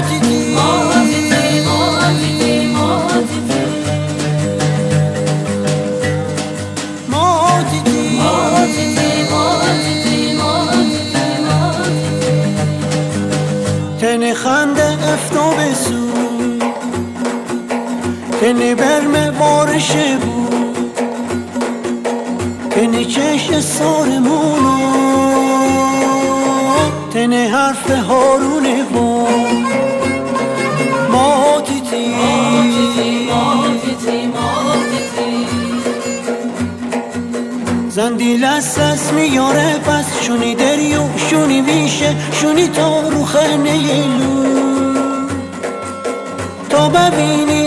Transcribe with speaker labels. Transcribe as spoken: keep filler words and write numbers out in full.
Speaker 1: ماتیتی ماتیتی ماتیتی ماتیتی ماتیتی ماتیتی ماتیتی ماتیتی تن خنده افتو بسو تن برم بارشه بود تن چش سارمونو تن حرف هارونه بود ماتیتی ماتیتی ماتیتی ماتیتی زندی لسس میاره پس شونی دریو شونی ویشه شونی تا رو خنه لو تا ببینی